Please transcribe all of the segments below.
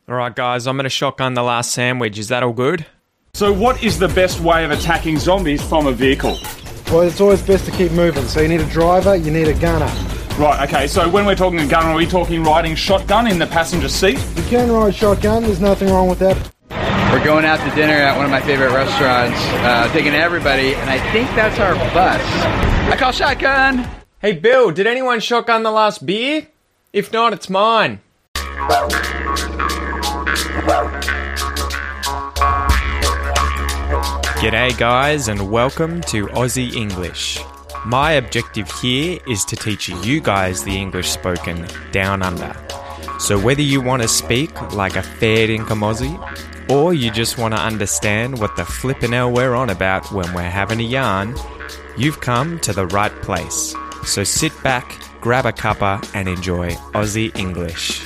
All right, guys, I'm going to shotgun the last sandwich. Is that all good? So what is the best way of attacking zombies from a vehicle? Well, it's always best to keep moving. So you need a driver, you need a gunner. Right, okay, so when we're talking a gun, are we talking riding shotgun in the passenger seat? You can ride shotgun, there's nothing wrong with that. We're going out to dinner at one of my favorite restaurants, taking everybody, and I think that's our bus. I call shotgun! Hey, Bill, did anyone shotgun the last beer? If not, it's mine. G'day guys and welcome to Aussie English. My objective here is to teach you guys the English spoken down under. So whether you want to speak like a fair income Aussie, or you just want to understand what the flippin' hell we're on about when we're having a yarn, you've come to the right place. So sit back, grab a cuppa and enjoy Aussie English.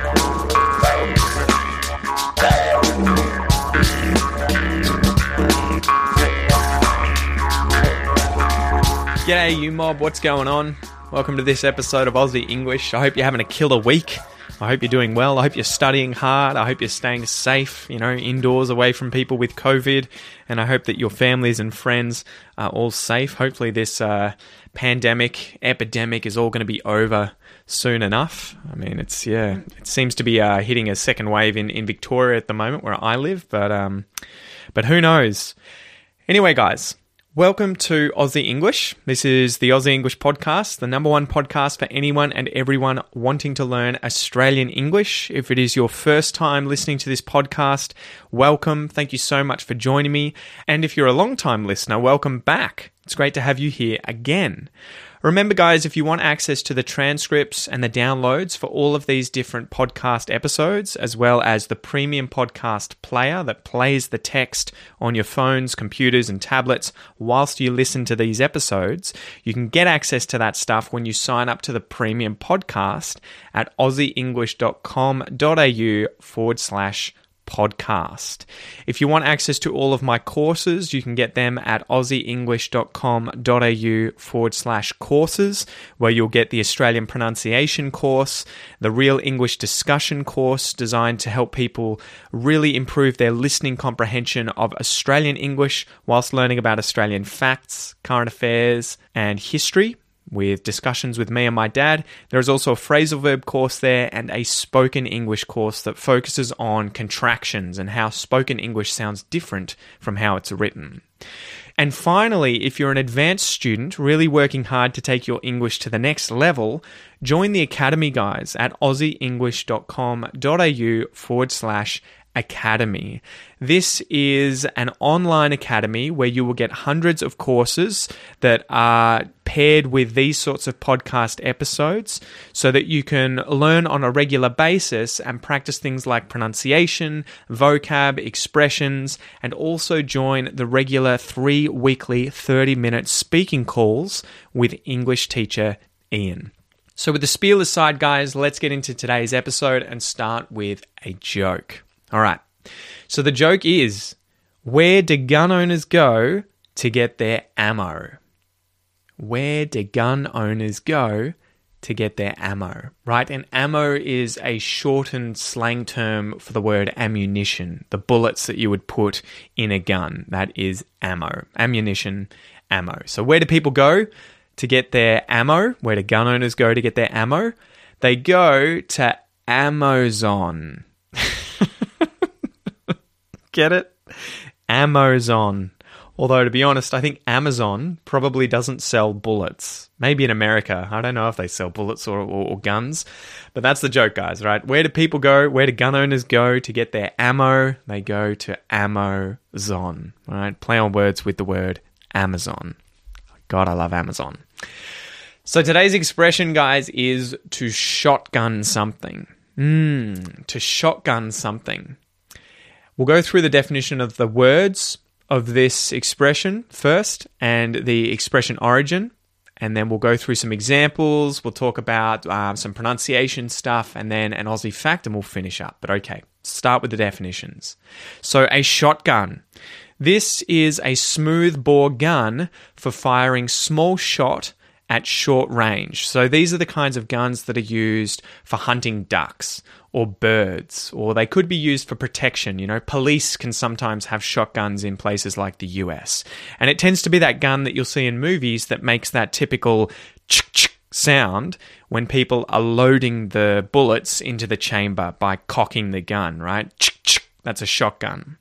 G'day you mob, what's going on? Welcome to this episode of Aussie English. I hope you're having a killer week. I hope you're doing well. I hope you're studying hard. I hope you're staying safe, indoors away from people with COVID. And I hope that your families and friends are all safe. Hopefully this epidemic is all going to be over soon enough. I mean, it seems to be hitting a second wave in Victoria at the moment where I live, but who knows? Anyway, guys, welcome to Aussie English. This is the Aussie English podcast, the number one podcast for anyone and everyone wanting to learn Australian English. If it is your first time listening to this podcast, welcome. Thank you so much for joining me. And if you're a long-time listener, welcome back. It's great to have you here again. Remember, guys, if you want access to the transcripts and the downloads for all of these different podcast episodes, as well as the premium podcast player that plays the text on your phones, computers, and tablets whilst you listen to these episodes, you can get access to that stuff when you sign up to the premium podcast at aussieenglish.com.au/podcast. If you want access to all of my courses, you can get them at aussieenglish.com.au/courses, where you'll get the Australian pronunciation course, the Real English discussion course designed to help people really improve their listening comprehension of Australian English whilst learning about Australian facts, current affairs, and history, with discussions with me and my dad. There is also a phrasal verb course there and a spoken English course that focuses on contractions and how spoken English sounds different from how it's written. And finally, if you're an advanced student really working hard to take your English to the next level, join the Academy, guys, at aussieenglish.com.au/academy. This is an online academy where you will get hundreds of courses that are paired with these sorts of podcast episodes so that you can learn on a regular basis and practice things like pronunciation, vocab, expressions, and also join the regular 3 weekly 30-minute speaking calls with English teacher Ian. So with the spiel aside, guys, let's get into today's episode and start with a joke. All right, so the joke is, where do gun owners go to get their ammo? Where do gun owners go to get their ammo, right? And ammo is a shortened slang term for the word ammunition, the bullets that you would put in a gun. That is ammo, ammunition, ammo. So where do people go to get their ammo? Where do gun owners go to get their ammo? They go to Amazon. Get it? Amazon. Although, to be honest, I think Amazon probably doesn't sell bullets. Maybe in America. I don't know if they sell bullets or guns. But that's the joke, guys, right? Where do people go? Where do gun owners go to get their ammo? They go to Amazon. All right? Play on words with the word Amazon. God, I love Amazon. So today's expression, guys, is to shotgun something. To shotgun something. We'll go through the definition of the words of this expression first and the expression origin, and then we'll go through some examples. We'll talk about some pronunciation stuff and then an Aussie fact, and we'll finish up. But okay, start with the definitions. So a shotgun. This is a smooth bore gun for firing small shot at short range. So these are the kinds of guns that are used for hunting ducks or birds, or they could be used for protection. You know, police can sometimes have shotguns in places like the US. And it tends to be that gun that you'll see in movies that makes that typical ch-ch sound when people are loading the bullets into the chamber by cocking the gun, right? Ch-ch, that's a shotgun.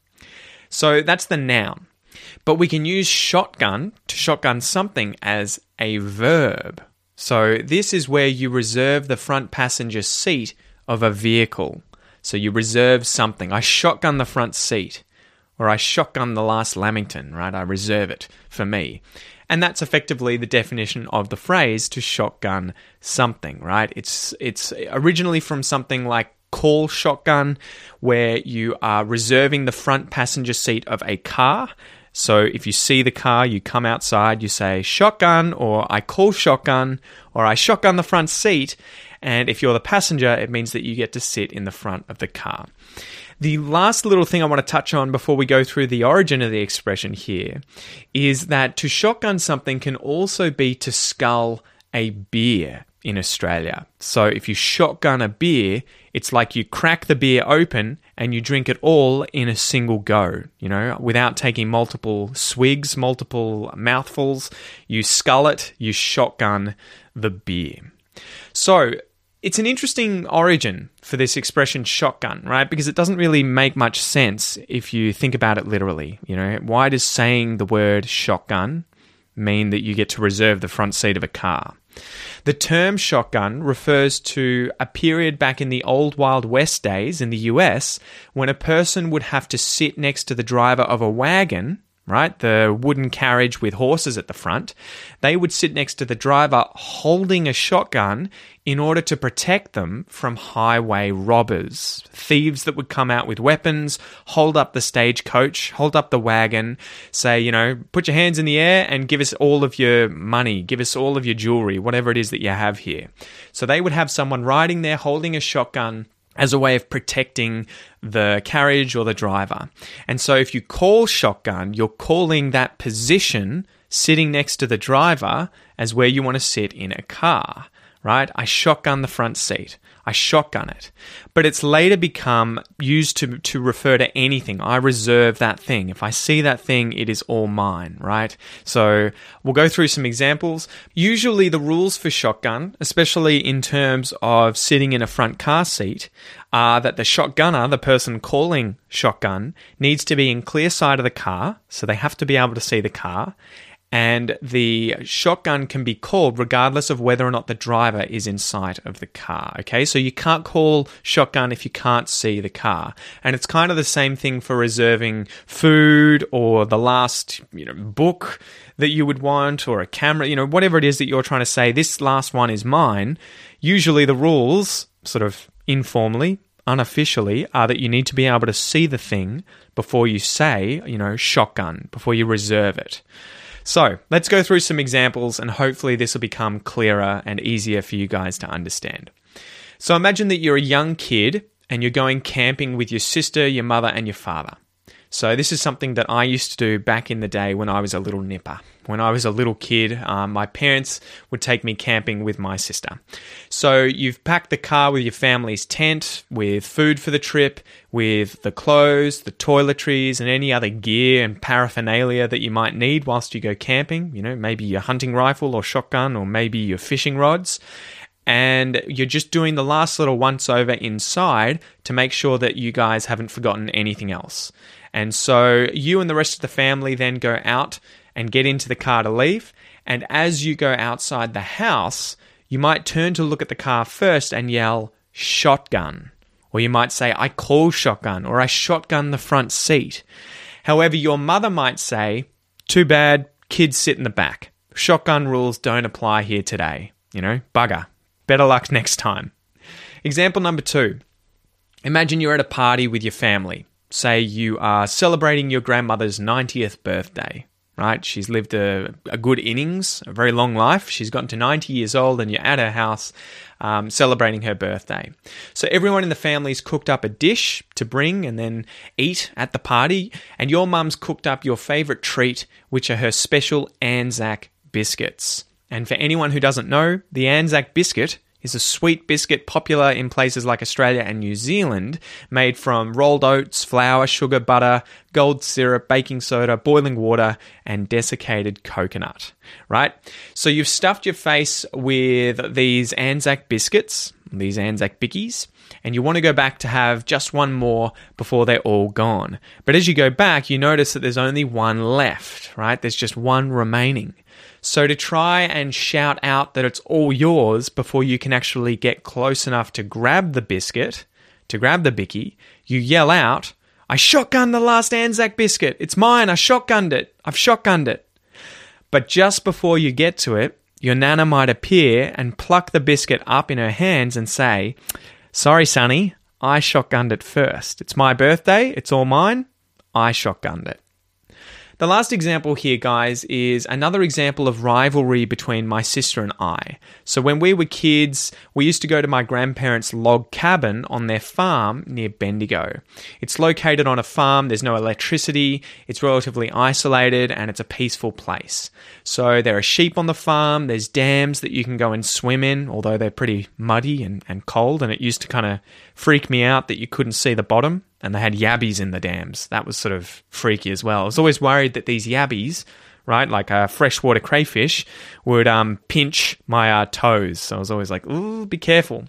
So that's the noun. But we can use shotgun to shotgun something as a verb. So this is where you reserve the front passenger seat of a vehicle. So you reserve something. I shotgun the front seat, or I shotgun the last Lamington, right? I reserve it for me. And that's effectively the definition of the phrase to shotgun something, right? It's originally from something like call shotgun, where you are reserving the front passenger seat of a car. So if you see the car, you come outside, you say shotgun, or I call shotgun, or I shotgun the front seat. And if you're the passenger, it means that you get to sit in the front of the car. The last little thing I want to touch on before we go through the origin of the expression here is that to shotgun something can also be to scull a beer in Australia. So if you shotgun a beer, it's like you crack the beer open and you drink it all in a single go, you know, without taking multiple swigs, multiple mouthfuls. You scull it, you shotgun the beer. So it's an interesting origin for this expression shotgun, right? Because it doesn't really make much sense if you think about it literally. You know, why does saying the word shotgun mean that you get to reserve the front seat of a car? The term shotgun refers to a period back in the old Wild West days in the US when a person would have to sit next to the driver of a wagon, right? The wooden carriage with horses at the front. They would sit next to the driver holding a shotgun in order to protect them from highway robbers, thieves that would come out with weapons, hold up the stagecoach, hold up the wagon, say, you know, put your hands in the air and give us all of your money, give us all of your jewelry, whatever it is that you have here. So they would have someone riding there holding a shotgun as a way of protecting the carriage or the driver. And so if you call shotgun, you're calling that position sitting next to the driver as where you want to sit in a car, right? I shotgun the front seat. I shotgun it. But it's later become used to refer to anything. I reserve that thing. If I see that thing, it is all mine, right? So we'll go through some examples. Usually the rules for shotgun, especially in terms of sitting in a front car seat, are that the shotgunner, the person calling shotgun, needs to be in clear sight of the car, so they have to be able to see the car. And the shotgun can be called regardless of whether or not the driver is in sight of the car, okay? So you can't call shotgun if you can't see the car. And it's kind of the same thing for reserving food or the last, book that you would want, or a camera, whatever it is that you're trying to say, this last one is mine. Usually the rules, sort of informally, unofficially, are that you need to be able to see the thing before you say, shotgun, before you reserve it. So let's go through some examples, and hopefully this will become clearer and easier for you guys to understand. So imagine that you're a young kid and you're going camping with your sister, your mother, and your father. So this is something that I used to do back in the day when I was a little nipper. When I was a little kid, my parents would take me camping with my sister. So you've packed the car with your family's tent, with food for the trip, with the clothes, the toiletries, and any other gear and paraphernalia that you might need whilst you go camping. Maybe your hunting rifle or shotgun, or maybe your fishing rods. And you're just doing the last little once-over inside to make sure that you guys haven't forgotten anything else. And so you and the rest of the family then go out and get into the car to leave. And as you go outside the house, you might turn to look at the car first and yell, shotgun. Or you might say, I call shotgun, or I shotgun the front seat. However, your mother might say, too bad, kids sit in the back. Shotgun rules don't apply here today. Bugger. Better luck next time. Example number 2. Imagine you're at a party with your family. Say you are celebrating your grandmother's 90th birthday, right? She's lived a good innings, a very long life. She's gotten to 90 years old, and you're at her house celebrating her birthday. So everyone in the family's cooked up a dish to bring and then eat at the party, and your mum's cooked up your favourite treat, which are her special Anzac biscuits. And for anyone who doesn't know, the Anzac biscuit is a sweet biscuit popular in places like Australia and New Zealand, made from rolled oats, flour, sugar, butter, gold syrup, baking soda, boiling water, and desiccated coconut, right? So you've stuffed your face with these Anzac biscuits, these Anzac bickies, and you want to go back to have just one more before they're all gone. But as you go back, you notice that there's only one left, right? There's just one remaining. So to try and shout out that it's all yours before you can actually get close enough to grab the biscuit, to grab the bicky, you yell out, "I shotgunned the last Anzac biscuit. It's mine. I shotgunned it. I've shotgunned it." But just before you get to it, your nana might appear and pluck the biscuit up in her hands and say, "Sorry, Sonny, I shotgunned it first. It's my birthday. It's all mine. I shotgunned it." The last example here, guys, is another example of rivalry between my sister and I. So when we were kids, we used to go to my grandparents' log cabin on their farm near Bendigo. It's located on a farm, there's no electricity, it's relatively isolated, and it's a peaceful place. So there are sheep on the farm, there's dams that you can go and swim in, although they're pretty muddy and cold, and it used to kind of freak me out that you couldn't see the bottom. And they had yabbies in the dams. That was sort of freaky as well. I was always worried that these yabbies, right, like a freshwater crayfish, would pinch my toes. So I was always like, ooh, be careful.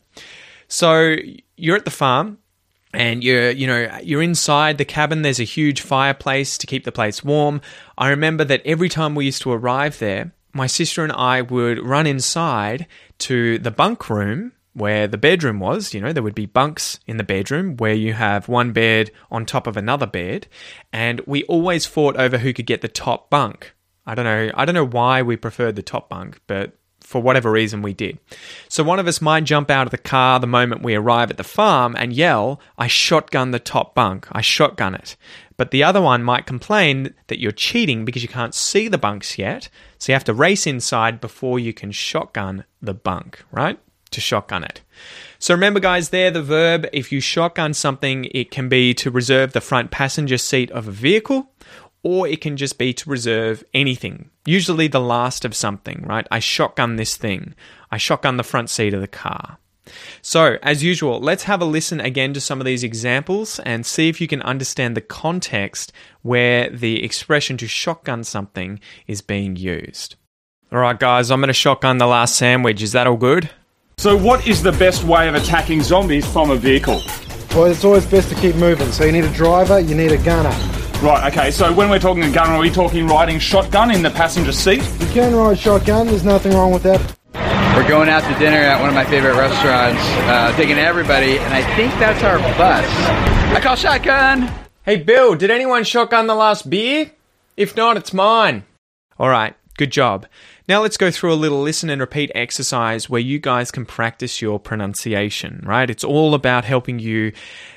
So you're at the farm, and you're inside the cabin. There's a huge fireplace to keep the place warm. I remember that every time we used to arrive there, my sister and I would run inside to the bunk room where the bedroom was. There would be bunks in the bedroom where you have one bed on top of another bed, and we always fought over who could get the top bunk. I don't know why we preferred the top bunk, but for whatever reason we did. So one of us might jump out of the car the moment we arrive at the farm and yell, "I shotgun the top bunk, I shotgun it." But the other one might complain that you're cheating because you can't see the bunks yet, so you have to race inside before you can shotgun the bunk, right? To shotgun it. So remember, guys, there, the verb, if you shotgun something, it can be to reserve the front passenger seat of a vehicle, or it can just be to reserve anything, usually the last of something, right? I shotgun this thing. I shotgun the front seat of the car. So, as usual, let's have a listen again to some of these examples and see if you can understand the context where the expression to shotgun something is being used. All right, guys, I'm going to shotgun the last sandwich. Is that all good? So what is the best way of attacking zombies from a vehicle? Well, it's always best to keep moving. So you need a driver, you need a gunner. Right, okay, so when we're talking a gun, are we talking riding shotgun in the passenger seat? You can ride shotgun, there's nothing wrong with that. We're going out to dinner at one of my favorite restaurants, taking everybody, and I think that's our bus. I call shotgun! Hey, Bill, did anyone shotgun the last beer? If not, it's mine. All right, good job. Now let's go through a little listen and repeat exercise where you guys can practice your pronunciation, right? It's all about helping you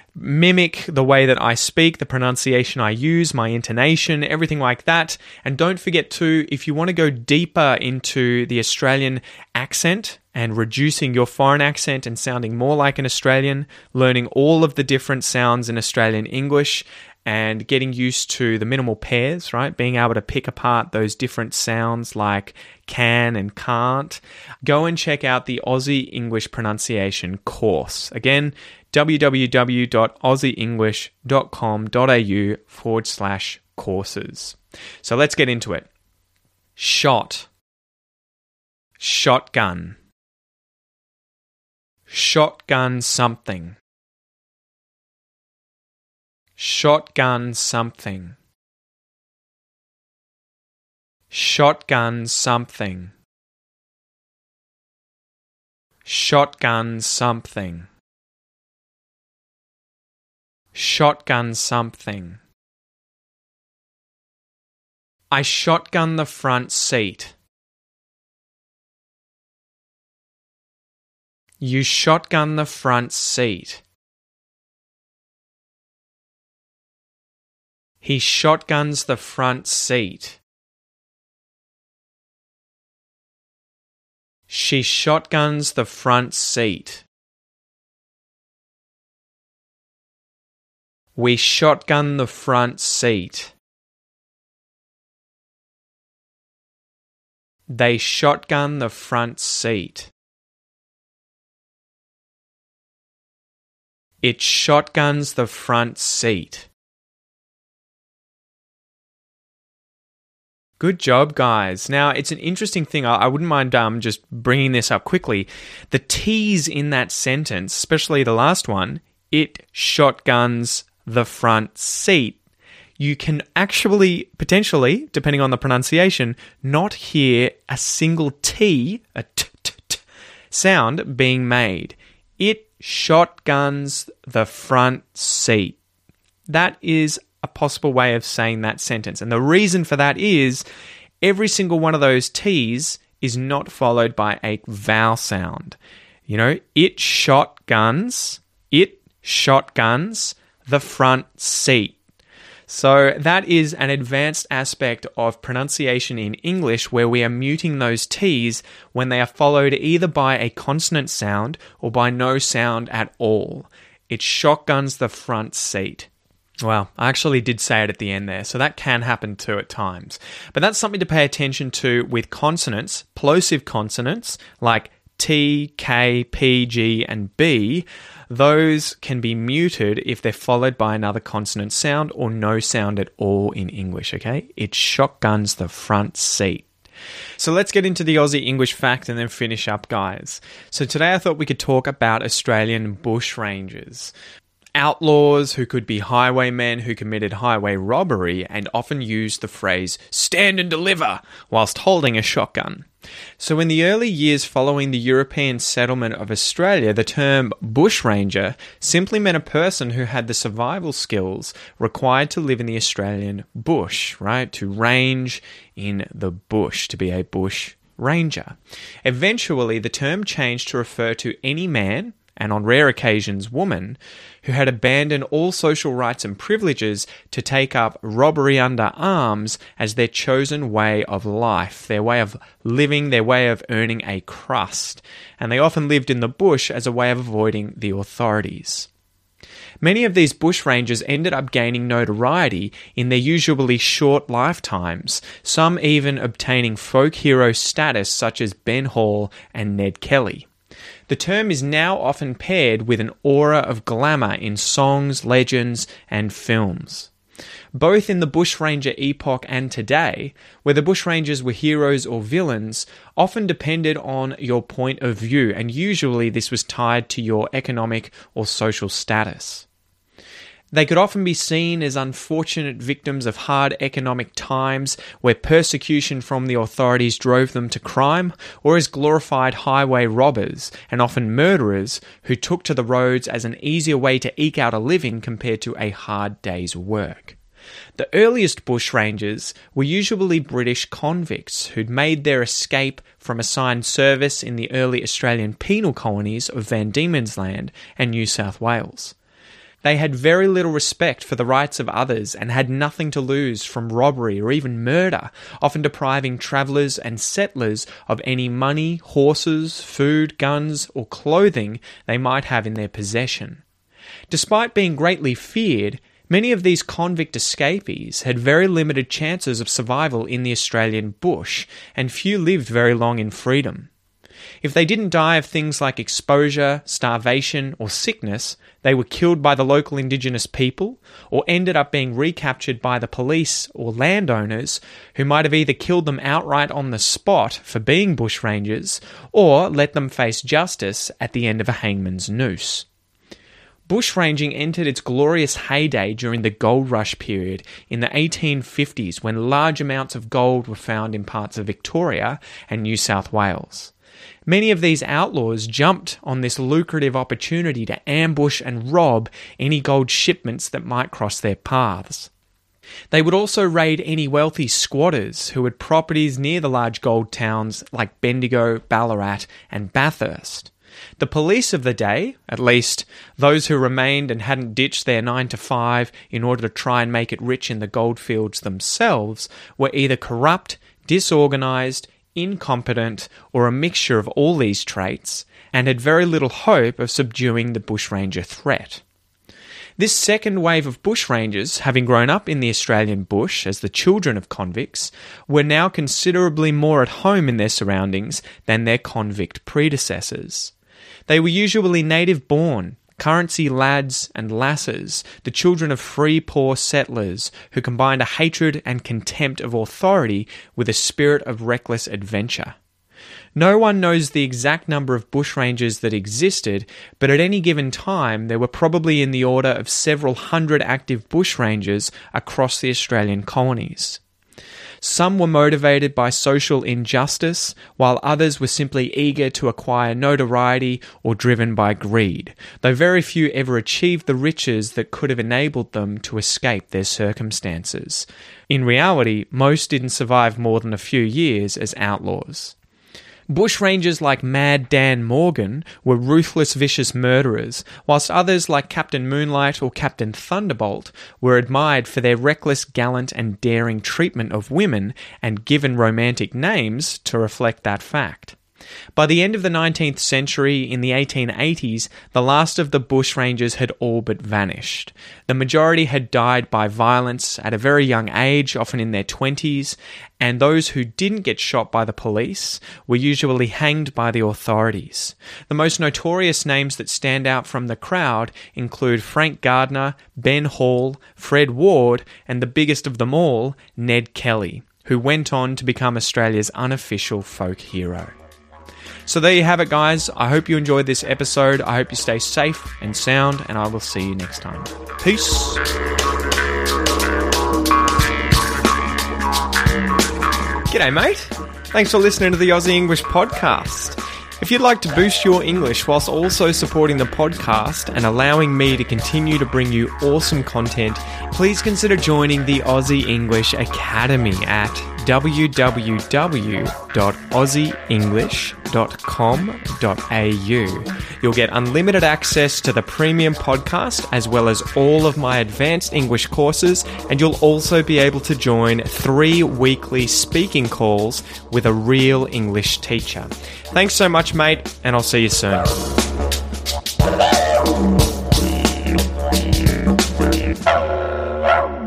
mimic the way that I speak, the pronunciation I use, my intonation, everything like that. And don't forget to, if you want to go deeper into the Australian accent and reducing your foreign accent and sounding more like an Australian, learning all of the different sounds in Australian English, and getting used to the minimal pairs, right? Being able to pick apart those different sounds like can and can't. Go and check out the Aussie English pronunciation course. Again, www.aussieenglish.com.au/courses. So let's get into it. Shot. Shotgun. Shotgun something. Shotgun something. Shotgun something. Shotgun something. Shotgun something. I shotgun the front seat. You shotgun the front seat. He shotguns the front seat. She shotguns the front seat. We shotgun the front seat. They shotgun the front seat. It shotguns the front seat. Good job, guys. Now, it's an interesting thing. I wouldn't mind just bringing this up quickly. The T's in that sentence, especially the last one, it shotguns the front seat. You can actually, potentially, depending on the pronunciation, not hear a single T, a t sound being made. It shotguns the front seat. That is a possible way of saying that sentence. And the reason for that is every single one of those T's is not followed by a vowel sound. You know, it shotguns the front seat. So that is an advanced aspect of pronunciation in English where we are muting those T's when they are followed either by a consonant sound or by no sound at all. It shotguns the front seat. Well, I actually did say it at the end there, so that can happen too at times. But that's something to pay attention to with consonants, plosive consonants like T, K, P, G, and B. Those can be muted if they're followed by another consonant sound or no sound at all in English, okay? It shotguns the front seat. So let's get into the Aussie English fact and then finish up, guys. So today I thought we could talk about Australian bushrangers. Outlaws who could be highwaymen who committed highway robbery and often used the phrase "stand and deliver" whilst holding a shotgun. So in the early years following the European settlement of Australia, the term bushranger simply meant a person who had the survival skills required to live in the Australian bush, right? To range in the bush, to be a bush ranger. Eventually, the term changed to refer to any man, and on rare occasions woman, who had abandoned all social rights and privileges to take up robbery under arms as their chosen way of life, their way of living, their way of earning a crust. And they often lived in the bush as a way of avoiding the authorities. Many of these bushrangers ended up gaining notoriety in their usually short lifetimes, some even obtaining folk hero status such as Ben Hall and Ned Kelly. The term is now often paired with an aura of glamour in songs, legends, and films. Both in the bushranger epoch and today, whether bushrangers were heroes or villains, often depended on your point of view, and usually this was tied to your economic or social status. They could often be seen as unfortunate victims of hard economic times where persecution from the authorities drove them to crime, or as glorified highway robbers and often murderers who took to the roads as an easier way to eke out a living compared to a hard day's work. The earliest bushrangers were usually British convicts who'd made their escape from assigned service in the early Australian penal colonies of Van Diemen's Land and New South Wales. They had very little respect for the rights of others and had nothing to lose from robbery or even murder, often depriving travellers and settlers of any money, horses, food, guns, or clothing they might have in their possession. Despite being greatly feared, many of these convict escapees had very limited chances of survival in the Australian bush, and few lived very long in freedom. If they didn't die of things like exposure, starvation, or sickness, they were killed by the local Indigenous people or ended up being recaptured by the police or landowners who might have either killed them outright on the spot for being bushrangers or let them face justice at the end of a hangman's noose. Bushranging entered its glorious heyday during the gold rush period in the 1850s when large amounts of gold were found in parts of Victoria and New South Wales. Many of these outlaws jumped on this lucrative opportunity to ambush and rob any gold shipments that might cross their paths. They would also raid any wealthy squatters who had properties near the large gold towns like Bendigo, Ballarat, and Bathurst. The police of the day, at least those who remained and hadn't ditched their 9-to-5 in order to try and make it rich in the goldfields themselves, were either corrupt, disorganised, incompetent, or a mixture of all these traits, and had very little hope of subduing the bushranger threat. This second wave of bushrangers, having grown up in the Australian bush as the children of convicts, were now considerably more at home in their surroundings than their convict predecessors. They were usually native-born, currency lads and lasses, the children of free poor settlers who combined a hatred and contempt of authority with a spirit of reckless adventure. No one knows the exact number of bushrangers that existed, but at any given time there were probably in the order of several hundred active bushrangers across the Australian colonies. Some were motivated by social injustice, while others were simply eager to acquire notoriety or driven by greed, though very few ever achieved the riches that could have enabled them to escape their circumstances. In reality, most didn't survive more than a few years as outlaws. Bushrangers like Mad Dan Morgan were ruthless, vicious murderers, whilst others like Captain Moonlight or Captain Thunderbolt were admired for their reckless, gallant and daring treatment of women and given romantic names to reflect that fact. By the end of the 19th century, in the 1880s, the last of the bushrangers had all but vanished. The majority had died by violence at a very young age, often in their 20s, and those who didn't get shot by the police were usually hanged by the authorities. The most notorious names that stand out from the crowd include Frank Gardner, Ben Hall, Fred Ward, and the biggest of them all, Ned Kelly, who went on to become Australia's unofficial folk hero. So there you have it, guys. I hope you enjoyed this episode. I hope you stay safe and sound, and I will see you next time. Peace. G'day, mate. Thanks for listening to the Aussie English podcast. If you'd like to boost your English whilst also supporting the podcast and allowing me to continue to bring you awesome content, please consider joining the Aussie English Academy at www.aussieenglish.com.au. You'll get unlimited access to the premium podcast as well as all of my advanced English courses, and you'll also be able to join 3 weekly speaking calls with a real English teacher. Thanks so much, mate, and I'll see you soon.